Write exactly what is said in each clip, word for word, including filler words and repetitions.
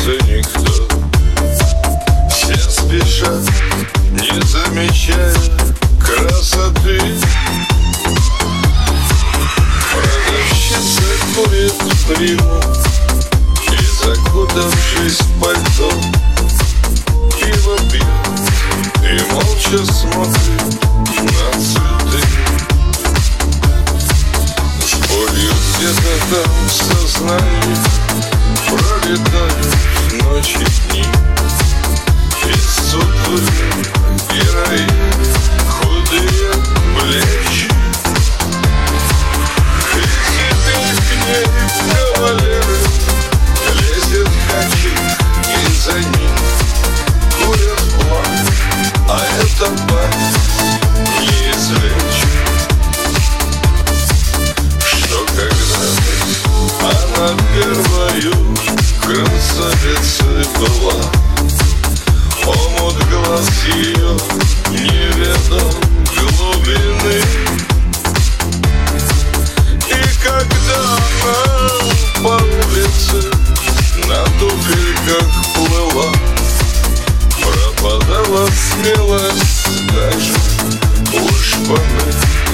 торопится никто. Все спешат, не замечая красоты. Продавщица курит приму и, закутавшись в пальто, пиво пьет и молча смотрит на цветы. С болью где-то там в сознании пролетают ночи дни. И сутулые герои, худые плечи. И теперь к ней кавалеры лезет хачик, и за ним курят план. А это память не излечит, что когда-то она первою красавицей была. Омут глаз ее не ведал глубины. И когда она по улице на туфельках плыла, пропадала смелость даже у шпаны.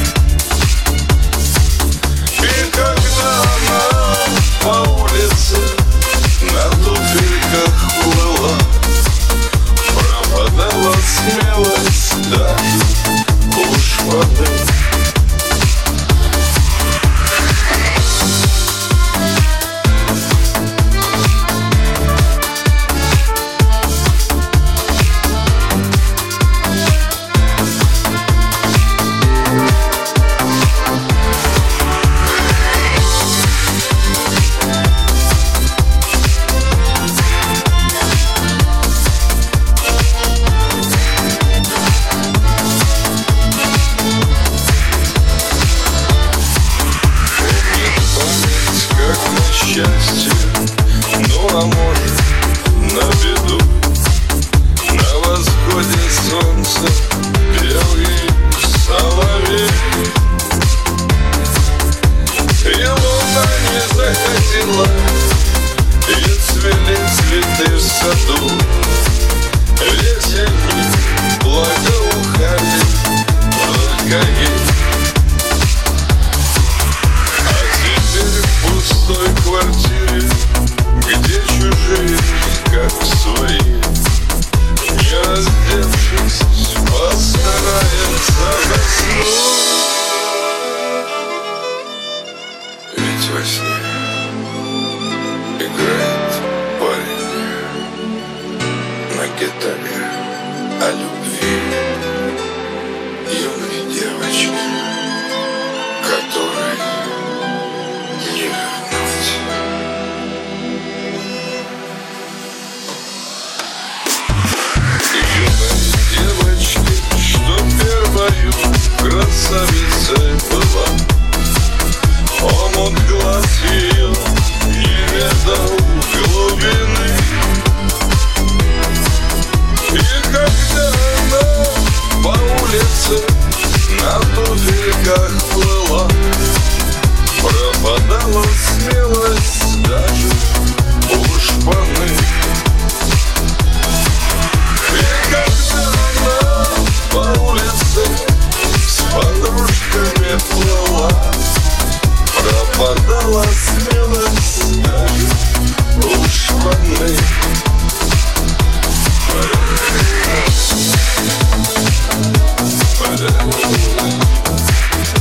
И когда она по улице на туфельках плыла, пропадала смелость даже у шпаны. Счастье, ну а может на беду. На восходе солнца пел ей соловей, и луна не заходила, и цвели цветы в саду. Ведь они благоухали только ей. В пустой квартире, где чужие, как свои, не раздевшись, постарается заснуть. Ведь во сне играет парень на гитаре о любви юной девочки, которой не вернуть. Юной девочки, что первою красавицей была, омут глаз ее не ведал глубины. И когда она по улице на туфельках плыла, пропадала смелость даже у шпаны. И когда она по улице с подружками плыла, пропадала смелость даже у шпаны. But